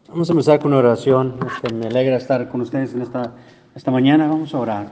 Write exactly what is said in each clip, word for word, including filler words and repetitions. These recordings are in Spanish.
Vamos a empezar con una oración. Este, me alegra estar con ustedes en esta, esta mañana. Vamos a orar.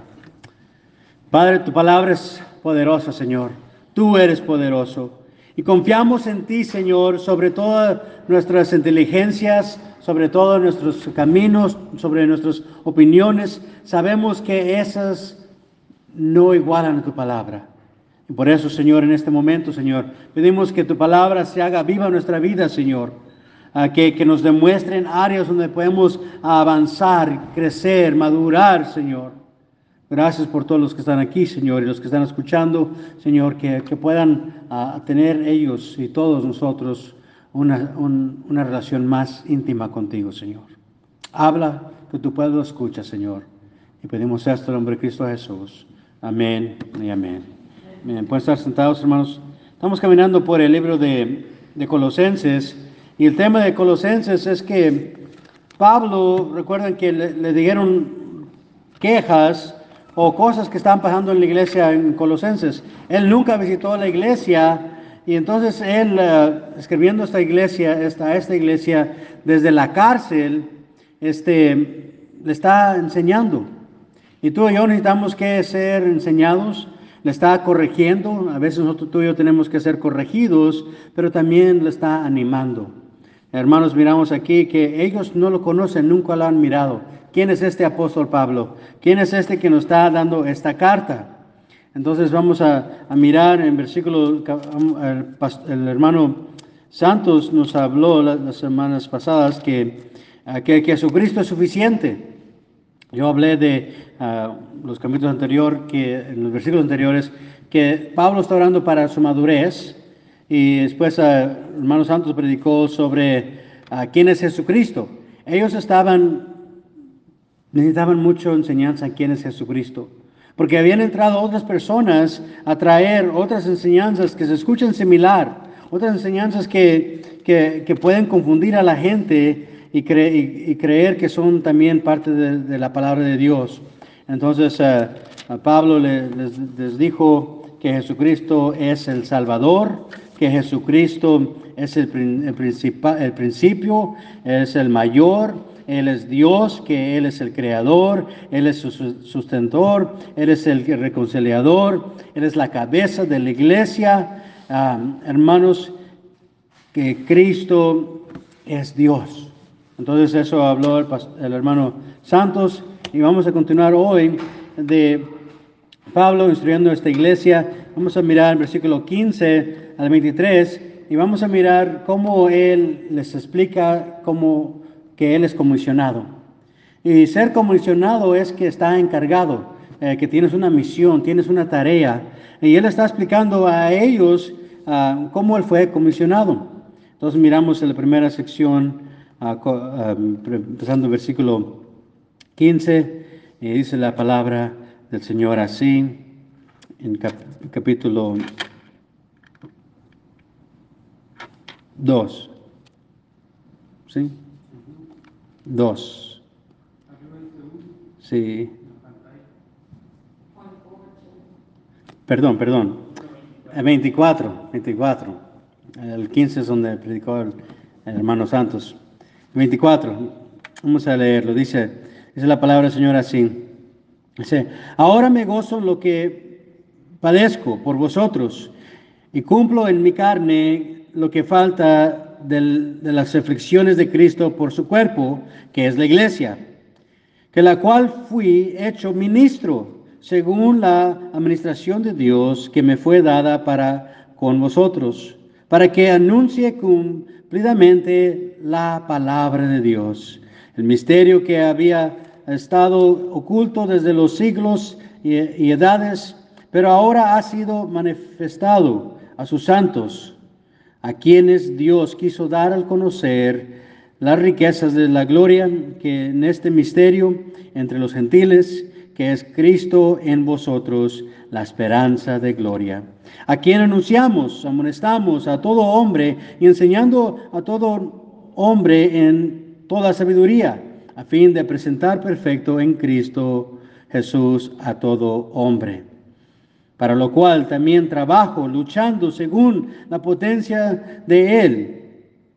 Padre, tu palabra es poderosa, Señor. Tú eres poderoso. Y confiamos en ti, Señor, sobre todas nuestras inteligencias, sobre todos nuestros caminos, sobre nuestras opiniones. Sabemos que esas no igualan a tu palabra. Y por eso, Señor, en este momento, Señor, pedimos que tu palabra se haga viva en nuestra vida, Señor. Uh, que, que nos demuestren áreas donde podemos avanzar, crecer, madurar, Señor. Gracias por todos los que están aquí, Señor, y los que están escuchando, Señor, que, que puedan uh, tener ellos y todos nosotros una, un, una relación más íntima contigo, Señor. Habla, que tu pueblo escucha, Señor. Y pedimos esto en el nombre de Cristo Jesús. Amén y amén. Bien, pueden estar sentados, hermanos. Estamos caminando por el libro de, de Colosenses. Y el tema de Colosenses es que Pablo, recuerden que le, le dijeron quejas o cosas que estaban pasando en la iglesia en Colosenses. Él nunca visitó la iglesia y entonces él, uh, escribiendo esta iglesia, esta, esta iglesia desde la cárcel, este, le está enseñando. Y tú y yo necesitamos que ser enseñados. Le está corrigiendo. A veces nosotros tú y yo tenemos que ser corregidos, pero también le está animando. Hermanos, miramos aquí que ellos no lo conocen, nunca lo han mirado. ¿Quién es este apóstol Pablo? ¿Quién es este que nos está dando esta carta? Entonces vamos a, a mirar en versículo, el, el hermano Santos nos habló las, las semanas pasadas que, que, que Jesucristo es suficiente. Yo hablé de uh, los capítulos anteriores, que en los versículos anteriores, que Pablo está orando para su madurez. Y después, uh, hermano Santos predicó sobre uh, quién es Jesucristo. Ellos estaban, necesitaban mucha enseñanza quién es Jesucristo. Porque habían entrado otras personas a traer otras enseñanzas que se escuchan similar. Otras enseñanzas que, que, que pueden confundir a la gente y, cre y, y creer que son también parte de, de la palabra de Dios. Entonces, uh, a Pablo le, les, les dijo que Jesucristo es el Salvador, que Jesucristo es el, el, el principio, es el mayor, Él es Dios, que Él es el creador, Él es su sustentor, Él es el reconciliador, Él es la cabeza de la iglesia. Um, hermanos, que Cristo es Dios. Entonces eso habló el, el hermano Santos y vamos a continuar hoy de Pablo instruyendo a esta iglesia. Vamos a mirar el versículo quince al veintitrés y vamos a mirar cómo él les explica cómo que él es comisionado. Y ser comisionado es que está encargado, eh, que tienes una misión, tienes una tarea. Y él está explicando a ellos uh, cómo él fue comisionado. Entonces miramos en la primera sección, uh, uh, empezando el versículo quince, y dice la palabra del Señor así, en cap capítulo dos. ¿Sí? dos. Sí. Perdón, perdón. veinticuatro, veinticuatro. El quince es donde predicó el, el hermano Santos. veinticuatro. Vamos a leerlo. Dice, dice la palabra del Señor así. Dice, ahora me gozo en lo que padezco por vosotros y cumplo en mi carne lo que falta del, de las aflicciones de Cristo por su cuerpo, que es la iglesia, que la cual fui hecho ministro según la administración de Dios que me fue dada para con vosotros, para que anuncie cumplidamente la palabra de Dios, el misterio que había estado oculto desde los siglos y, y edades, pero ahora ha sido manifestado a sus santos, a quienes Dios quiso dar al conocer las riquezas de la gloria que en este misterio entre los gentiles, que es Cristo en vosotros, la esperanza de gloria, a quien anunciamos, amonestamos a todo hombre y enseñando a todo hombre en toda sabiduría, a fin de presentar perfecto en Cristo Jesús a todo hombre. Para lo cual también trabajo, luchando según la potencia de Él,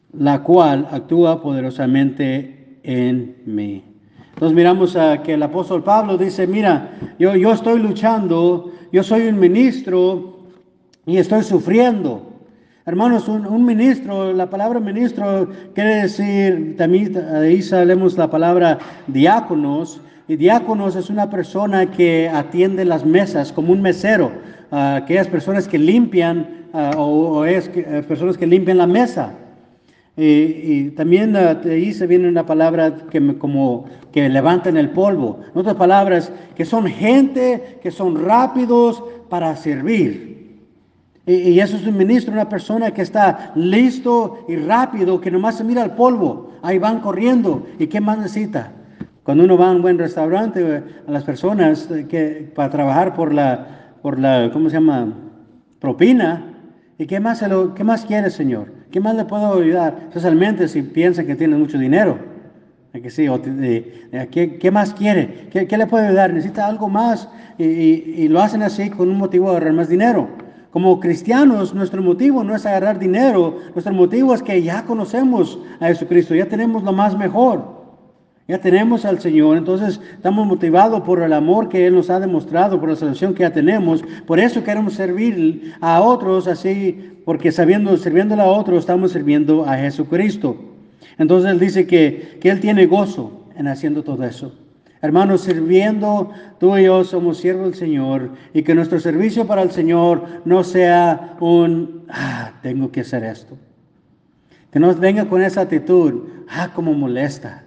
la cual actúa poderosamente en mí. Entonces miramos a que el apóstol Pablo dice, mira, yo, yo estoy luchando, yo soy un ministro y estoy sufriendo. Hermanos, un, un ministro, la palabra ministro quiere decir, también de ahí sabemos la palabra diáconos, y diáconos es una persona que atiende las mesas, como un mesero, uh, aquellas personas que limpian, uh, o, o es que, uh, personas que limpian la mesa. Y, y también uh, de ahí se viene una palabra que me, como que levantan el polvo. En otras palabras, que son gente que son rápidos para servir. Y, y eso es un ministro, una persona que está listo y rápido, que nomás se mira el polvo. Ahí van corriendo. ¿Y qué más necesita? Cuando uno va a un buen restaurante, a las personas que para trabajar por la, por la, ¿cómo se llama? Propina. ¿Y qué más, se lo, qué más quiere, Señor? ¿Qué más le puedo ayudar? Especialmente si piensan que tienen mucho dinero. Que sí, o, eh, ¿qué, ¿qué más quiere? ¿Qué, ¿Qué le puede ayudar? ¿Necesita algo más? Y, y, y lo hacen así con un motivo de agarrar más dinero. Como cristianos, nuestro motivo no es agarrar dinero. Nuestro motivo es que ya conocemos a Jesucristo, ya tenemos lo más mejor. Ya tenemos al Señor, entonces estamos motivados por el amor que Él nos ha demostrado, por la salvación que ya tenemos. Por eso queremos servir a otros así, porque sabiendo, sirviéndole a otros, estamos sirviendo a Jesucristo. Entonces Él dice que, que Él tiene gozo en haciendo todo eso. Hermanos, sirviendo, tú y yo somos siervos del Señor, y que nuestro servicio para el Señor no sea un, ah, tengo que hacer esto. Que no venga con esa actitud, ah, como molesta.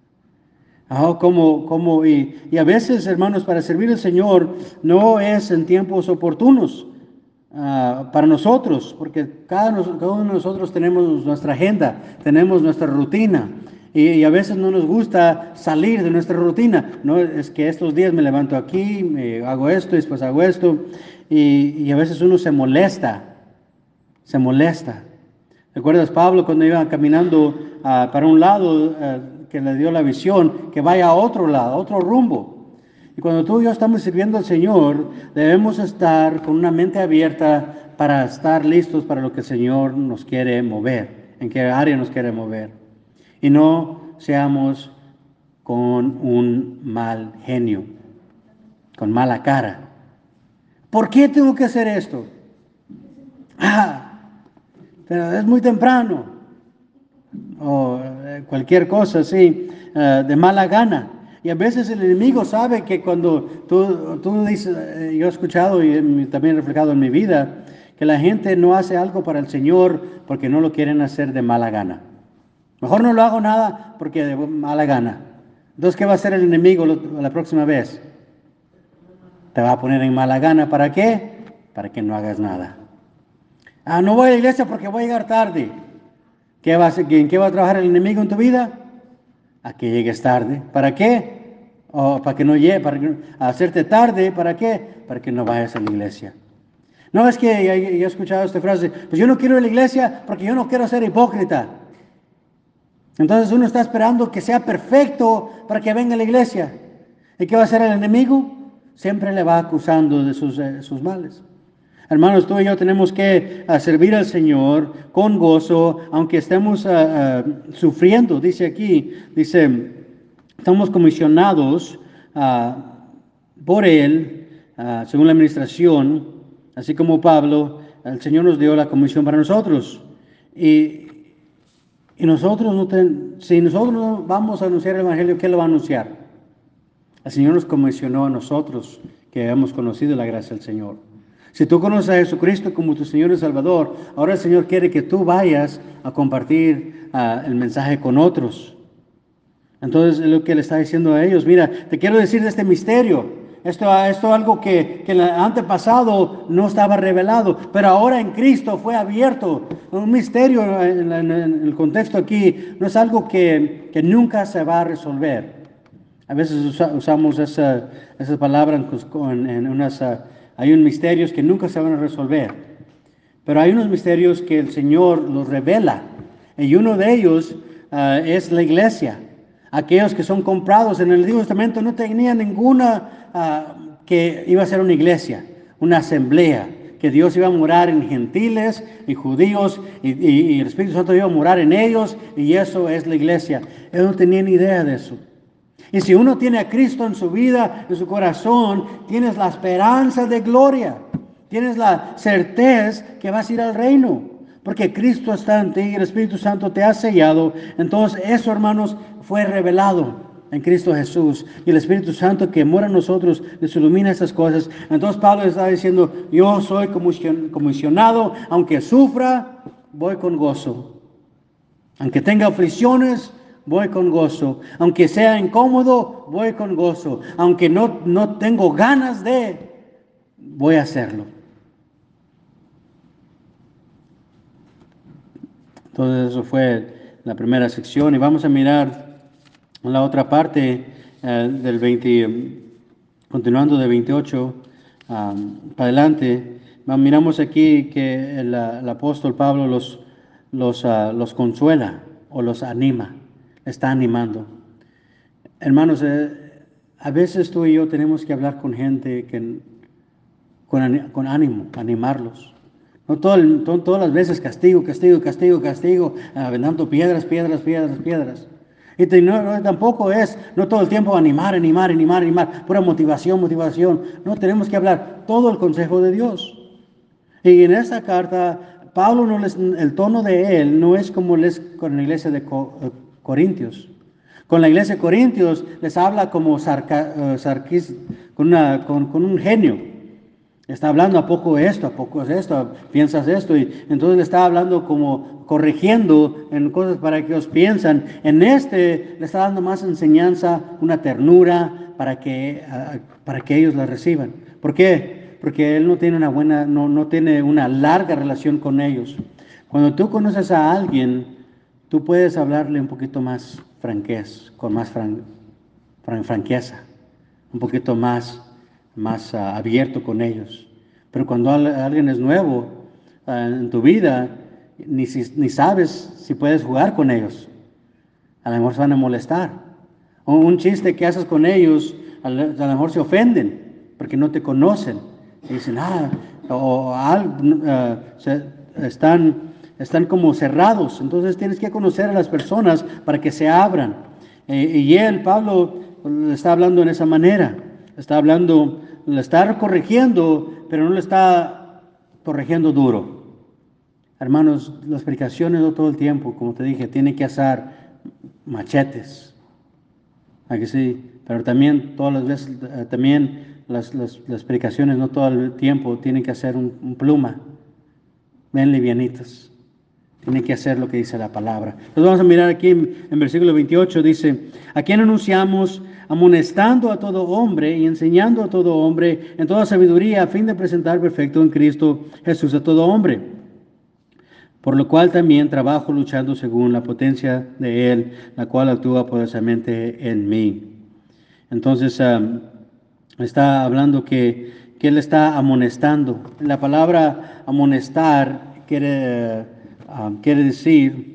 Oh, como, como, y, y a veces, hermanos, para servir al Señor no es en tiempos oportunos uh, para nosotros, porque cada, cada uno de nosotros tenemos nuestra agenda, tenemos nuestra rutina, y, y a veces no nos gusta salir de nuestra rutina. No es que estos días me levanto aquí, me hago esto, y después hago esto, y, y a veces uno se molesta, se molesta. ¿Recuerdas Pablo cuando iba caminando uh, para un lado? Uh, que le dio la visión, que vaya a otro lado, a otro rumbo. Y cuando tú y yo estamos sirviendo al Señor, debemos estar con una mente abierta para estar listos para lo que el Señor nos quiere mover, en qué área nos quiere mover. Y no seamos con un mal genio, con mala cara. ¿Por qué tengo que hacer esto? Ah, pero es muy temprano. O eh, cualquier cosa así, uh, de mala gana. Y a veces el enemigo sabe que cuando tú, tú dices, eh, yo he escuchado y también reflejado en mi vida, que la gente no hace algo para el Señor porque no lo quieren hacer de mala gana. Mejor no lo hago nada porque de mala gana. Entonces, ¿qué va a hacer el enemigo la próxima vez? Te va a poner en mala gana. ¿Para qué? Para que no hagas nada. Ah, no voy a la iglesia porque voy a llegar tarde. ¿Qué va a hacer? ¿En qué va a trabajar el enemigo en tu vida? A que llegues tarde. ¿Para qué? O para que no llegue, para que, a hacerte tarde. ¿Para qué? Para que no vayas a la iglesia. No, es que yo he escuchado esta frase, pues yo no quiero ir a la iglesia porque yo no quiero ser hipócrita. Entonces uno está esperando que sea perfecto para que venga a la iglesia. ¿Y qué va a hacer el enemigo? Siempre le va acusando de sus, eh, sus males. Hermanos, tú y yo tenemos que uh, servir al Señor con gozo, aunque estemos uh, uh, sufriendo. Dice aquí, dice, estamos comisionados uh, por Él, uh, según la administración, así como Pablo, el Señor nos dio la comisión para nosotros. Y, y nosotros, no ten, si nosotros no vamos a anunciar el Evangelio, ¿qué lo va a anunciar? El Señor nos comisionó a nosotros, que hemos conocido la gracia del Señor. Si tú conoces a Jesucristo como tu Señor y Salvador, ahora el Señor quiere que tú vayas a compartir uh, el mensaje con otros. Entonces, es lo que le está diciendo a ellos. Mira, te quiero decir de este misterio. Esto es algo que, que en el antepasado no estaba revelado, pero ahora en Cristo fue abierto. Un misterio en, en, en el contexto aquí no es algo que, que nunca se va a resolver. A veces usa, usamos esa, esa palabra en, en unas... Uh, Hay unos misterios que nunca se van a resolver, pero hay unos misterios que el Señor los revela, y uno de ellos uh, es la iglesia. Aquellos que son comprados en el Antiguo Testamento no tenían ninguna uh, que iba a ser una iglesia, una asamblea, que Dios iba a morar en gentiles y judíos y, y, y el Espíritu Santo iba a morar en ellos y eso es la iglesia. Ellos no tenían ni idea de eso. Y si uno tiene a Cristo en su vida, en su corazón, tienes la esperanza de gloria. Tienes la certeza que vas a ir al reino. Porque Cristo está en ti y el Espíritu Santo te ha sellado. Entonces eso, hermanos, fue revelado en Cristo Jesús. Y el Espíritu Santo que mora en nosotros les ilumina esas cosas. Entonces Pablo está diciendo, yo soy comisionado, aunque sufra, voy con gozo. Aunque tenga aflicciones, voy con gozo. Aunque sea incómodo, voy con gozo. Aunque no, no tengo ganas de, voy a hacerlo. Entonces eso fue la primera sección y vamos a mirar la otra parte eh, del veinte, continuando de veintiocho um, para adelante. Miramos aquí que el, el apóstol Pablo los, los, uh, los consuela o los anima, está animando. Hermanos, eh, a veces tú y yo tenemos que hablar con gente que, con, con ánimo, animarlos. No todo el, todo, todas las veces castigo, castigo, castigo, castigo, aventando piedras, piedras, piedras, piedras. Y te, no, no, tampoco es, no todo el tiempo animar, animar, animar, animar, pura motivación, motivación. No, tenemos que hablar todo el consejo de Dios. Y en esta carta, Pablo, no les, el tono de él no es como les con la iglesia de Corintios. Con la iglesia de Corintios les habla como sarca, uh, sarquis, con, una, con, con un genio. Está hablando a poco esto, a poco es esto, piensas esto, y entonces le está hablando como corrigiendo en cosas para que ellos piensan. En este le está dando más enseñanza, una ternura para que, uh, para que ellos la reciban. ¿Por qué? Porque él no tiene una buena, no, no tiene una larga relación con ellos. Cuando tú conoces a alguien, tú puedes hablarle un poquito más franquez, con más fran, fran, franqueza, un poquito más más uh, abierto con ellos. Pero cuando alguien es nuevo uh, en tu vida, ni, si, ni sabes si puedes jugar con ellos. A lo mejor se van a molestar. O un chiste que haces con ellos, a lo, a lo mejor se ofenden porque no te conocen. Y dicen, ah, o uh, se, están, están como cerrados. Entonces tienes que conocer a las personas para que se abran. Eh, y él, Pablo, está hablando en esa manera. Está hablando, le está corrigiendo, pero no le está corrigiendo duro. Hermanos, las predicaciones no todo el tiempo, como te dije, tienen que hacer machetes. ¿A que sí? Pero también todas las veces, eh, también las, las, las predicaciones no todo el tiempo tienen que hacer un, un pluma. Ven livianitas. Tienen que hacer lo que dice la palabra. Entonces vamos a mirar aquí en, en versículo veintiocho, dice, ¿a quién anunciamos? Amonestando a todo hombre y enseñando a todo hombre en toda sabiduría a fin de presentar perfecto en Cristo Jesús a todo hombre. Por lo cual también trabajo luchando según la potencia de Él, la cual actúa poderosamente en mí. Entonces um, está hablando que, que Él está amonestando. La palabra amonestar quiere, uh, quiere decir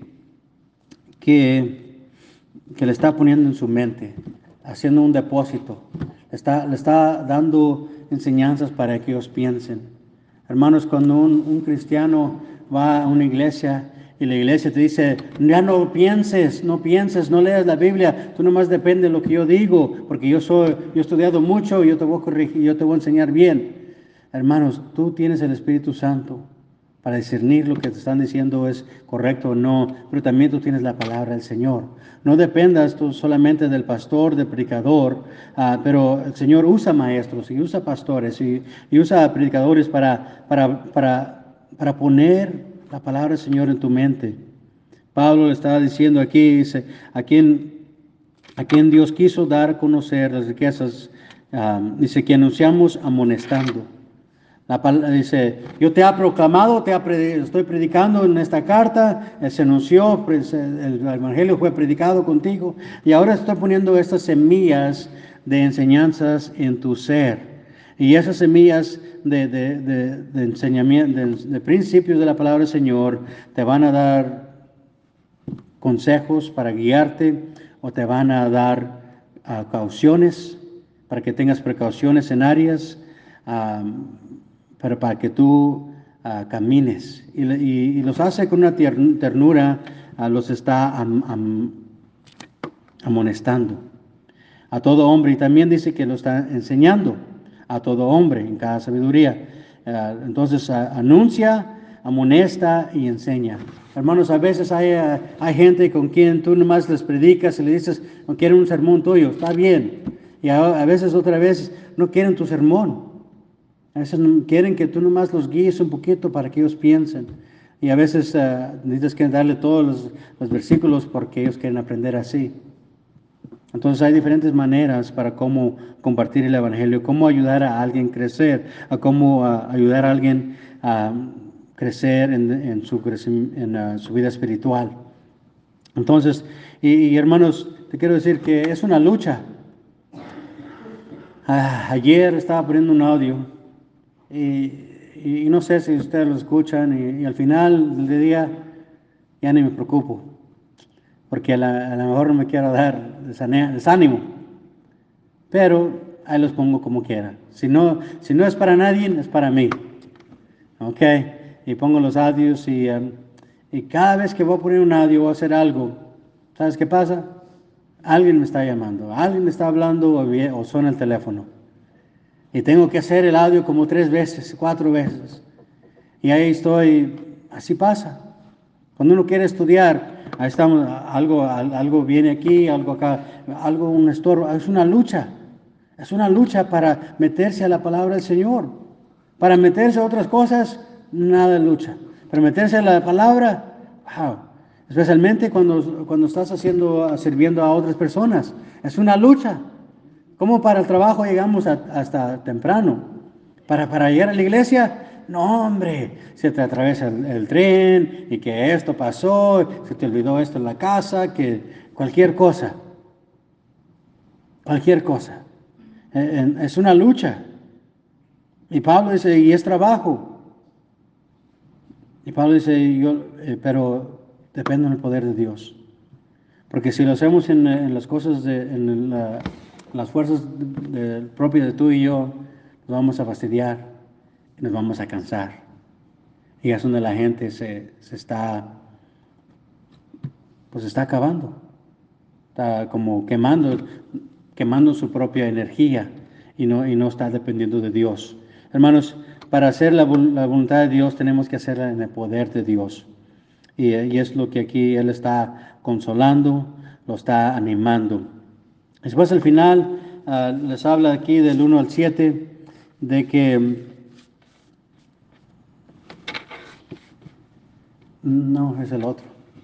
que, que le está poniendo en su mente, haciendo un depósito, le está, le está dando enseñanzas para que ellos piensen. Hermanos, cuando un, un cristiano va a una iglesia y la iglesia te dice, ya no pienses, no pienses, no leas la Biblia, tú nomás depende de lo que yo digo, porque yo soy, yo he estudiado mucho y yo te voy a corregir, yo te voy a enseñar bien. Hermanos, tú tienes el Espíritu Santo para discernir lo que te están diciendo es correcto o no, pero también tú tienes la palabra del Señor. No dependas tú solamente del pastor, del predicador, uh, pero el Señor usa maestros y usa pastores y, y usa predicadores para, para, para, para poner la palabra del Señor en tu mente. Pablo le estaba diciendo aquí, dice, a quien, a quien Dios quiso dar a conocer las riquezas, uh, dice que anunciamos amonestando. La palabra dice, yo te he proclamado, te he, estoy predicando en esta carta, se anunció, el evangelio fue predicado contigo y ahora estoy poniendo estas semillas de enseñanzas en tu ser. Y esas semillas de, de, de, de enseñamiento, de, de principios de la palabra del Señor, te van a dar consejos para guiarte o te van a dar uh, cauciones para que tengas precauciones en áreas. Um, pero para que tú uh, camines. Y, y, y los hace con una ternura, uh, los está am, am, amonestando a todo hombre. Y también dice que lo está enseñando a todo hombre en cada sabiduría. Uh, entonces uh, anuncia, amonesta y enseña. Hermanos, a veces hay, uh, hay gente con quien tú nomás les predicas y le dices, no quieren un sermón tuyo, está bien. Y a, a veces otra vez no quieren tu sermón. A veces quieren que tú nomás los guíes un poquito para que ellos piensen. Y a veces uh, necesitas que darle todos los, los versículos porque ellos quieren aprender así. Entonces hay diferentes maneras para cómo compartir el Evangelio, cómo ayudar a alguien a crecer, a cómo uh, ayudar a alguien a crecer en, en, su, en uh, su vida espiritual. Entonces, y, y hermanos, te quiero decir que es una lucha. Uh, ayer estaba poniendo un audio y, y, y no sé si ustedes lo escuchan y, y al final del día ya ni me preocupo, porque a, la, a lo mejor no me quiero dar desánimo, pero ahí los pongo como quiera. Si no, si no es para nadie, es para mí. Ok, y pongo los audios y, um, y cada vez que voy a poner un audio o hacer algo, ¿sabes qué pasa? Alguien me está llamando, alguien me está hablando o, o suena el teléfono. Y tengo que hacer el audio como tres veces, cuatro veces. Y ahí estoy, así pasa. Cuando uno quiere estudiar, ahí estamos, algo, algo viene aquí, algo acá, algo, un estorbo. Es una lucha. Es una lucha para meterse a la palabra del Señor. Para meterse a otras cosas, nada de lucha. Para meterse a la palabra, wow. Especialmente cuando, cuando estás haciendo, sirviendo a otras personas. Es una lucha. ¿Cómo para el trabajo llegamos a, hasta temprano? Para, para llegar a la iglesia, no hombre, se te atraviesa el, el tren y que esto pasó, se te olvidó esto en la casa, que cualquier cosa, cualquier cosa. Eh, eh, es una lucha. Y Pablo dice, y es trabajo. Y Pablo dice, yo, eh, pero depende del poder de Dios. Porque si lo hacemos en, en las cosas, de, en la, las fuerzas de, de, propias de tú y yo, nos vamos a fastidiar y nos vamos a cansar. Y es donde la gente se, se está, pues está acabando, está como quemando, quemando su propia energía y no, y no está dependiendo de Dios. Hermanos, para hacer la, la voluntad de Dios tenemos que hacerla en el poder de Dios. Y, y es lo que aquí Él está consolando, lo está animando. Después al final uh, les habla aquí del uno al siete de que no es el otro.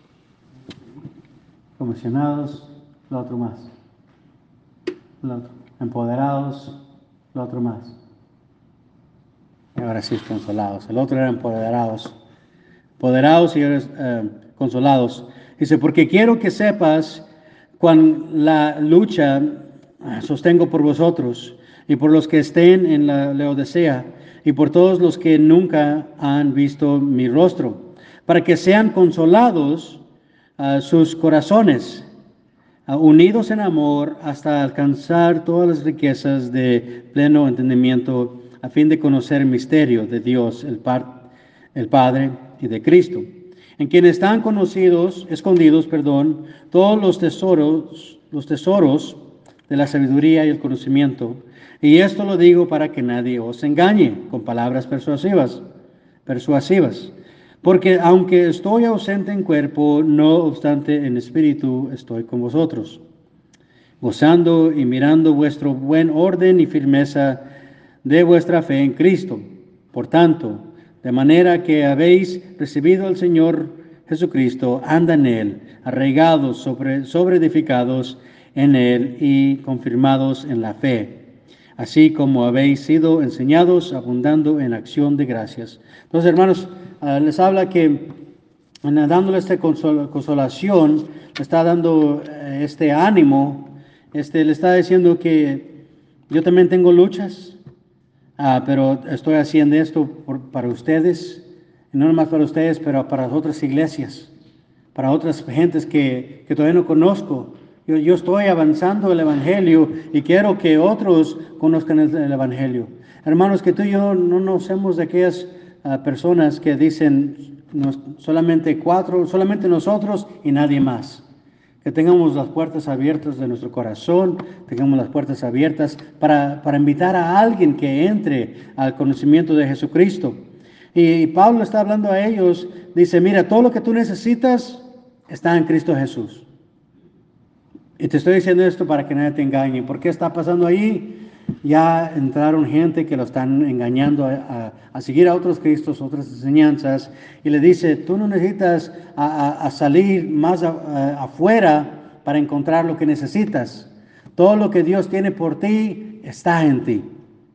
Comisionados, lo otro más. Lo otro. Empoderados, lo otro más. Y ahora sí, consolados. El otro era empoderados. Empoderados y ahora uh, consolados. Dice, porque quiero que sepas cuán la lucha sostengo por vosotros y por los que estén en la Laodicea y por todos los que nunca han visto mi rostro, para que sean consolados uh, sus corazones, uh, unidos en amor hasta alcanzar todas las riquezas de pleno entendimiento, a fin de conocer el misterio de Dios, el, par, el Padre y de Cristo, en quien están conocidos, escondidos, perdón, todos los tesoros, los tesoros de la sabiduría y el conocimiento. Y esto lo digo para que nadie os engañe con palabras persuasivas, persuasivas. Porque aunque estoy ausente en cuerpo, no obstante en espíritu estoy con vosotros, gozando y mirando vuestro buen orden y firmeza de vuestra fe en Cristo. Por tanto, de manera que habéis recibido al Señor Jesucristo, anda en Él, arraigados, sobre, sobre edificados en Él y confirmados en la fe, así como habéis sido enseñados, abundando en acción de gracias. Entonces, hermanos, uh, les habla que dándole esta consol consolación, le está dando uh, este ánimo, este, le está diciendo que yo también tengo luchas, Uh, pero estoy haciendo esto por, para ustedes, y no nomás para ustedes, pero para otras iglesias, para otras gentes que, que todavía no conozco. Yo, yo estoy avanzando el Evangelio y quiero que otros conozcan el, el Evangelio. Hermanos, que tú y yo no nos seamos de aquellas uh, personas que dicen nos, solamente cuatro, solamente nosotros y nadie más. Que tengamos las puertas abiertas de nuestro corazón, tengamos las puertas abiertas para, para invitar a alguien que entre al conocimiento de Jesucristo. Y, y Pablo está hablando a ellos, dice, mira, todo lo que tú necesitas está en Cristo Jesús. Y te estoy diciendo esto para que nadie te engañe. ¿Por qué está pasando ahí? Ya entraron gente que lo están engañando a, a, a seguir a otros cristos, otras enseñanzas, y le dice, tú no necesitas a, a, a salir más a, a, afuera para encontrar lo que necesitas. Todo lo que Dios tiene por ti está en ti.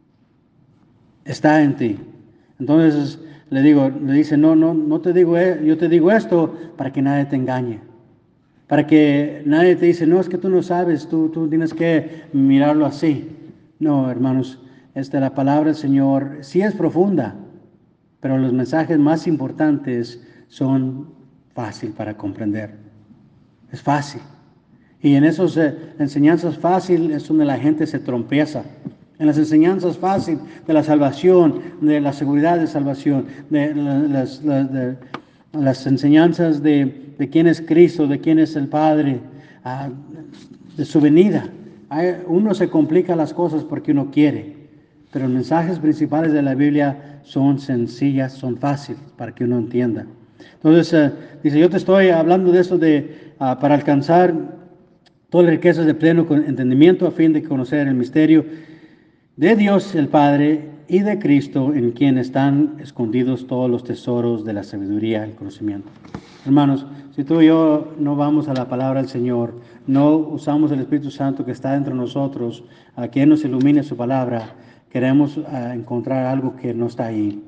Está en ti. Entonces le digo, le dice, no, no, no te digo, yo te digo esto para que nadie te engañe. Para que nadie te dice, no, es que tú no sabes, tú, tú tienes que mirarlo así. No, hermanos, esta, la palabra del Señor sí es profunda, pero los mensajes más importantes son fácil para comprender. Es fácil. Y en esas eh, enseñanzas fáciles es donde la gente se tropieza. En las enseñanzas fáciles de la salvación, de la seguridad de salvación, de las, las, de, las enseñanzas de, de quién es Cristo, de quién es el Padre, uh, de su venida. Uno se complica las cosas porque uno quiere, pero los mensajes principales de la Biblia son sencillas, son fáciles para que uno entienda. Entonces, uh, dice, yo te estoy hablando de esto de, uh, para alcanzar todas las riquezas de pleno entendimiento a fin de conocer el misterio de Dios el Padre y de Cristo, en quien están escondidos todos los tesoros de la sabiduría y el conocimiento. Hermanos, si tú y yo no vamos a la palabra del Señor, no usamos el Espíritu Santo que está dentro de nosotros, a que nos ilumine su palabra, queremos uh, encontrar algo que no está ahí.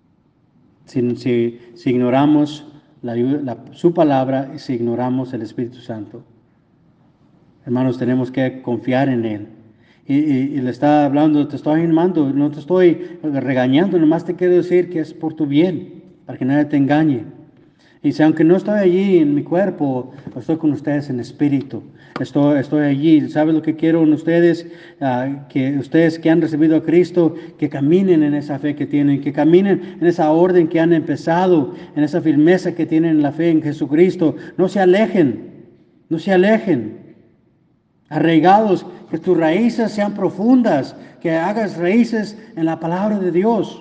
Si, si, si ignoramos la, la, su palabra y si ignoramos el Espíritu Santo, hermanos, tenemos que confiar en Él. Y, y, y le está hablando, te estoy animando, no te estoy regañando, nomás te quiero decir que es por tu bien, para que nadie te engañe. Y dice, aunque no estoy allí en mi cuerpo, estoy con ustedes en espíritu. Estoy, estoy allí. ¿Sabe lo que quiero en ustedes? Uh, que ustedes que han recibido a Cristo, que caminen en esa fe que tienen, que caminen en esa orden que han empezado, en esa firmeza que tienen en la fe en Jesucristo. No se alejen, no se alejen. Arraigados, que tus raíces sean profundas, que hagas raíces en la palabra de Dios.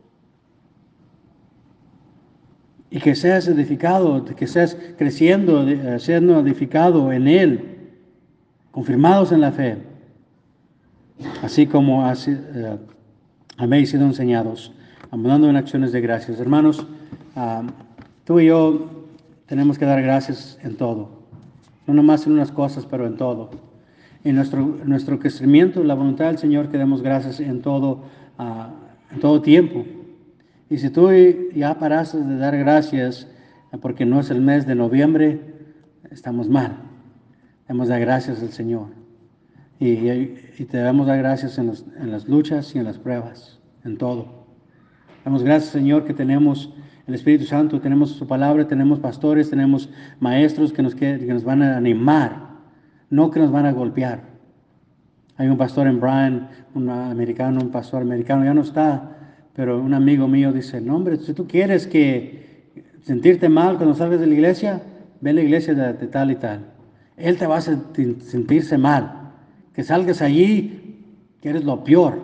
Y que seas edificado, que seas creciendo, siendo edificado en Él, confirmados en la fe, así como así, uh, habéis sido enseñados, abundando en acciones de gracias. Hermanos, uh, tú y yo tenemos que dar gracias en todo, no nomás en unas cosas, pero en todo. En nuestro, nuestro crecimiento, la voluntad del Señor, que demos gracias en todo, uh, en todo tiempo. Y si tú ya paraste de dar gracias porque no es el mes de noviembre, estamos mal. Debemos dar gracias al Señor. Y, y, y te debemos dar gracias en, los, en las luchas y en las pruebas, en todo. Damos gracias, Señor, que tenemos el Espíritu Santo, tenemos su palabra, tenemos pastores, tenemos maestros que nos, que, que nos van a animar, no que nos van a golpear. Hay un pastor en Bryan, un americano, un pastor americano, ya no está, pero un amigo mío dice, no hombre, si tú quieres que sentirte mal cuando salgas de la iglesia, ve a la iglesia de, de tal y tal. Él te va a sentir, sentirse mal. Que salgas allí, que eres lo peor.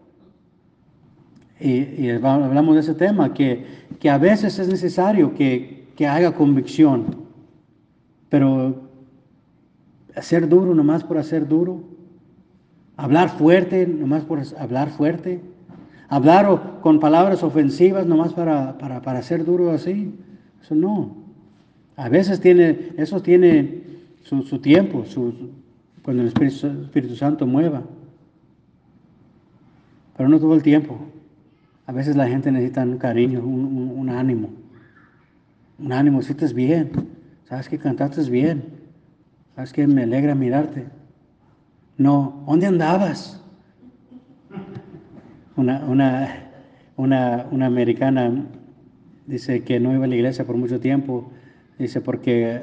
Y, y hablamos de ese tema, que, que a veces es necesario que, que haga convicción, pero hacer duro nomás por hacer duro, hablar fuerte nomás por hablar fuerte, hablar o, con palabras ofensivas nomás para, para, para ser duro así, eso no. A veces tiene, eso tiene su, su tiempo, su, cuando el Espíritu, Espíritu Santo mueva, pero no todo el tiempo. A veces la gente necesita un cariño, un, un, un ánimo, un ánimo, si estás bien, sabes que cantaste bien, sabes que me alegra mirarte. No, ¿dónde andabas? Una, una, una, una americana dice que no iba a la iglesia por mucho tiempo, dice porque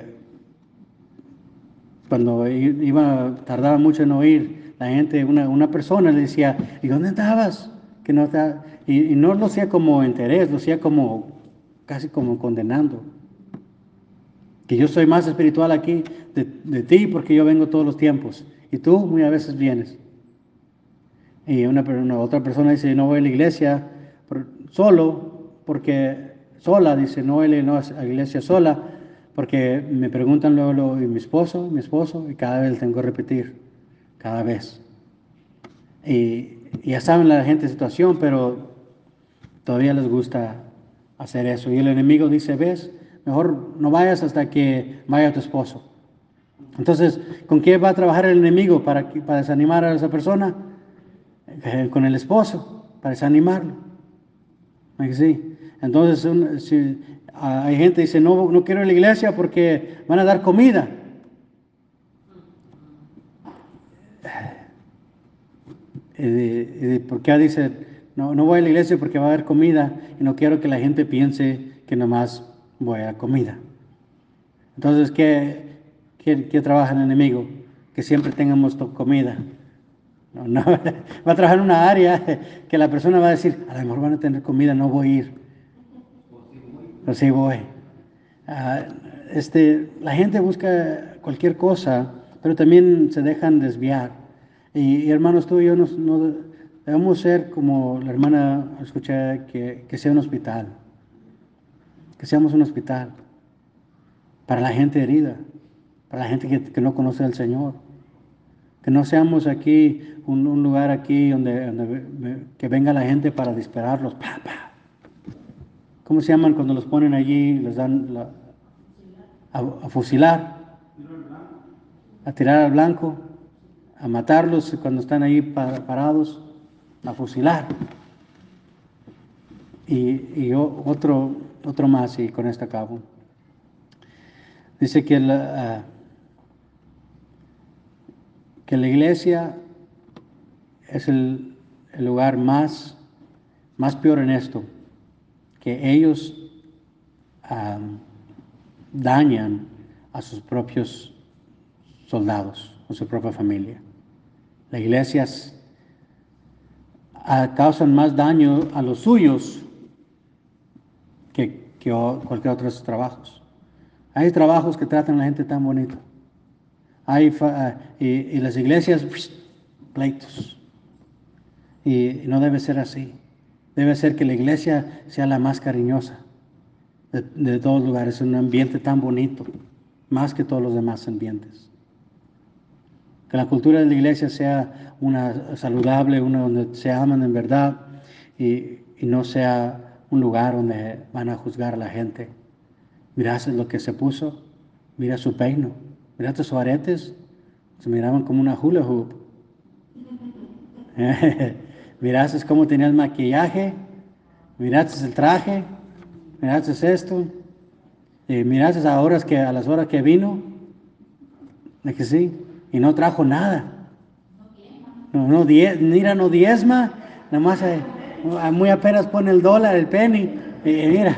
cuando iba, tardaba mucho en oír, la gente, una, una persona le decía, ¿y dónde andabas? que no está, y, y no lo hacía como interés, lo hacía como, casi como condenando. Que yo soy más espiritual aquí de, de ti porque yo vengo todos los tiempos. Y tú muy a veces vienes. Y una, una otra persona dice, no voy a la iglesia por, solo, porque sola, dice, no voy a la iglesia sola, porque me preguntan luego, luego y mi esposo, mi esposo, y cada vez tengo que repetir, cada vez. Y, y ya saben la gente situación, pero todavía les gusta hacer eso. Y el enemigo dice, ves, mejor no vayas hasta que vaya tu esposo. Entonces, ¿con quién va a trabajar el enemigo para, para desanimar a esa persona? Eh, con el esposo, para desanimarlo. ¿Sí? Entonces, un, si, hay gente que dice, no, no quiero ir a la iglesia porque van a dar comida. Eh, ¿Por qué dice, no, no voy a la iglesia porque va a haber comida y no quiero que la gente piense que nomás voy a comida? Entonces, ¿qué, qué, qué trabaja el enemigo? Que siempre tengamos comida. No, no, va a trabajar en una área que la persona va a decir, a lo mejor van a tener comida, no voy a ir. Pero sí voy. Uh, este, la gente busca cualquier cosa, pero también se dejan desviar. Y, y hermanos, tú y yo nos, no, debemos ser como la hermana escuché, que, que sea un hospital. Que seamos un hospital para la gente herida, para la gente que, que no conoce al Señor. Que no seamos aquí, un, un lugar aquí donde, donde, que venga la gente para dispararlos. Pa, pa. ¿Cómo se llaman cuando los ponen allí, les dan la, a, a fusilar, a tirar al blanco, a matarlos cuando están ahí parados, a fusilar? Y, y otro, otro más, y con esto acabo. Dice que la, uh, que la iglesia es el, el lugar más, más peor en esto, que ellos um, dañan a sus propios soldados, a su propia familia. Las iglesias uh, causan más daño a los suyos que, que cualquier otro de sus trabajos. Hay trabajos que tratan a la gente tan bonito. Hay, uh, y, y las iglesias, pleitos. Y, y no debe ser así. Debe ser que la iglesia sea la más cariñosa de, de todos los lugares, un ambiente tan bonito, más que todos los demás ambientes. Que la cultura de la iglesia sea una saludable, una donde se aman en verdad y, y no sea un lugar donde van a juzgar a la gente. Miraste lo que se puso, mira su peino, miraste sus aretes, se miraban como una hula hoop. Miraste cómo tenía el maquillaje, miraste el traje, miraste esto, y miraste a, horas que, a las horas que vino, de que sí, y no trajo nada. No, no, die, mira, no diezma, nada más eh, muy apenas pone el dólar, el penny, y, y mira.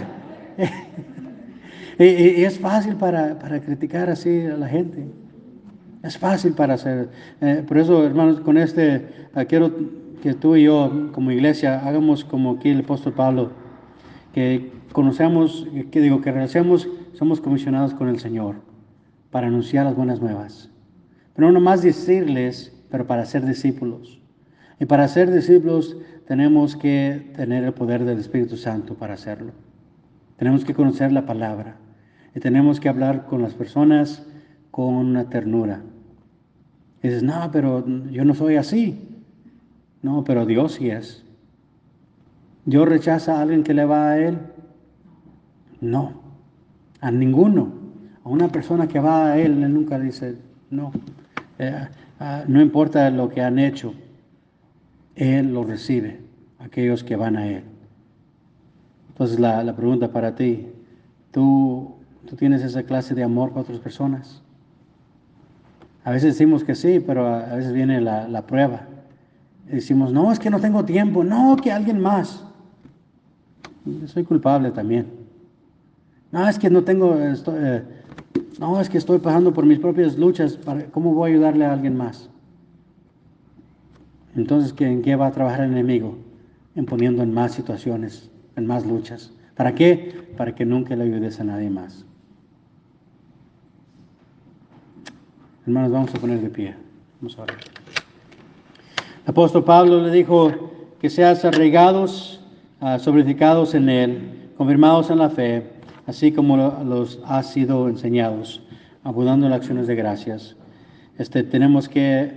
y, y es fácil para, para criticar así a la gente. Es fácil para hacer. Eh, por eso, hermanos, con este, eh, quiero que tú y yo, como iglesia, hagamos como aquí el apóstol Pablo, que conocemos, que digo, que realicemos, somos comisionados con el Señor para anunciar las buenas nuevas. Pero no nomás decirles, pero para ser discípulos. Y para ser discípulos tenemos que tener el poder del Espíritu Santo para hacerlo. Tenemos que conocer la palabra. Y tenemos que hablar con las personas con una ternura. Y dices, no, pero yo no soy así. No, pero Dios sí es. ¿Dios rechaza a alguien que le va a Él? No, a ninguno. A una persona que va a Él, Él nunca dice no. Eh, uh, no importa lo que han hecho, Él lo recibe, aquellos que van a Él. Entonces la, la pregunta para ti, ¿tú, ¿tú tienes esa clase de amor para otras personas? A veces decimos que sí, pero a, a veces viene la, la prueba. Y decimos, no, es que no tengo tiempo, no, que alguien más. Yo soy culpable también. No, es que no tengo, estoy, eh, no, es que estoy pasando por mis propias luchas, para, ¿cómo voy a ayudarle a alguien más? Entonces, ¿en qué va a trabajar el enemigo? en poniendo en más situaciones, en más luchas. ¿Para qué? Para que nunca le ayudes a nadie más. Hermanos, vamos a poner de pie. Vamos a orar. El apóstol Pablo le dijo que seas arraigados, uh, solidificados en él, confirmados en la fe, así como lo, los has sido enseñados, abundando en acciones de gracias. Este, tenemos que,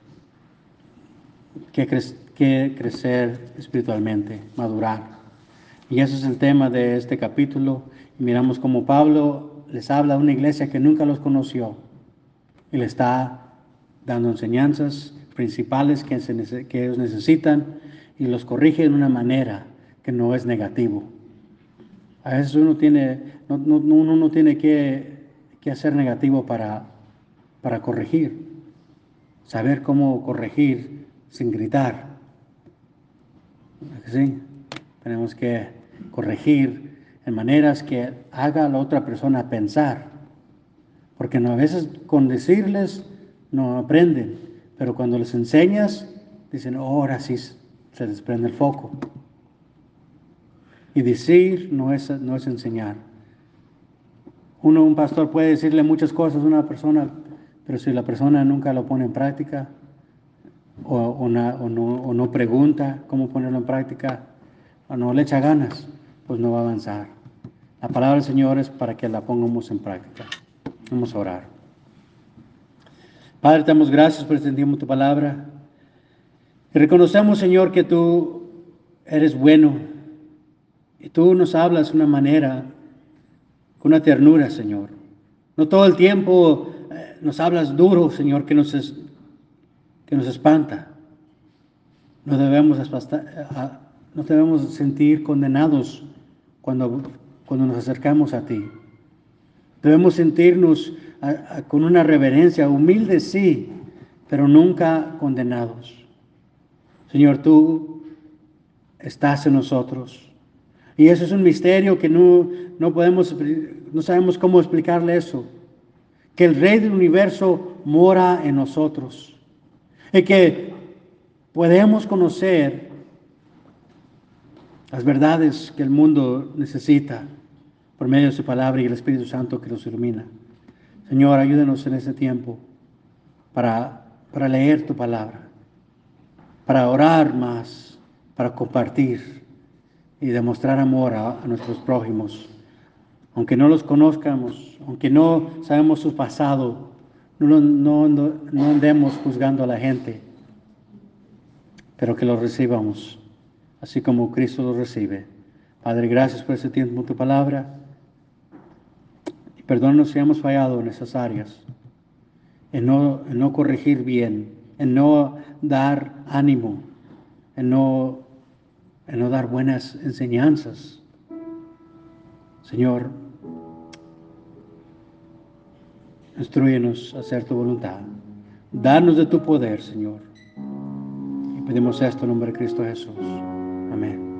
que, cre- que crecer espiritualmente, madurar. Y ese es el tema de este capítulo. Y miramos como Pablo les habla a una iglesia que nunca los conoció y le está dando enseñanzas principales que, se, que ellos necesitan y los corrige de una manera que no es negativo. A veces uno tiene, no, no, uno no tiene que, que hacer negativo para, para corregir. Saber cómo corregir sin gritar. ¿Sí? Tenemos que corregir en maneras que haga a la otra persona pensar. Porque no, a veces con decirles no aprenden, pero cuando les enseñas, dicen, oh, ahora sí se desprende el foco. Y decir no es, no es enseñar. Uno, un pastor puede decirle muchas cosas a una persona, pero si la persona nunca lo pone en práctica, o, o, na, o, no, o no pregunta cómo ponerlo en práctica, o no le echa ganas, pues no va a avanzar. La palabra del Señor es para que la pongamos en práctica. Vamos a orar. Padre, te damos gracias por este tiempo tu palabra. Y reconocemos, Señor, que tú eres bueno. Y tú nos hablas de una manera, con una ternura, Señor. No todo el tiempo eh, nos hablas duro, Señor, que nos, es, que nos espanta. No debemos, espasta, no debemos sentir condenados cuando, cuando nos acercamos a ti. Debemos sentirnos a, a, con una reverencia, humildes sí, pero nunca condenados. Señor, tú estás en nosotros. Y eso es un misterio que no, no podemos, no sabemos cómo explicarle eso. Que el Rey del Universo mora en nosotros. Y que podemos conocer las verdades que el mundo necesita por medio de su palabra y el Espíritu Santo que nos ilumina. Señor, ayúdanos en este tiempo para, para leer tu palabra, para orar más, para compartir y demostrar amor a, a nuestros prójimos. Aunque no los conozcamos, aunque no sabemos su pasado, no, no, no, no andemos juzgando a la gente, pero que los recibamos, así como Cristo los recibe. Padre, gracias por este tiempo, tu palabra. Y perdónanos si hemos fallado en esas áreas, en no, en no corregir bien, en no dar ánimo, en no, en no dar buenas enseñanzas. Señor, instrúyenos a hacer tu voluntad. Danos de tu poder, Señor. Y pedimos esto en nombre de Cristo Jesús. Amén.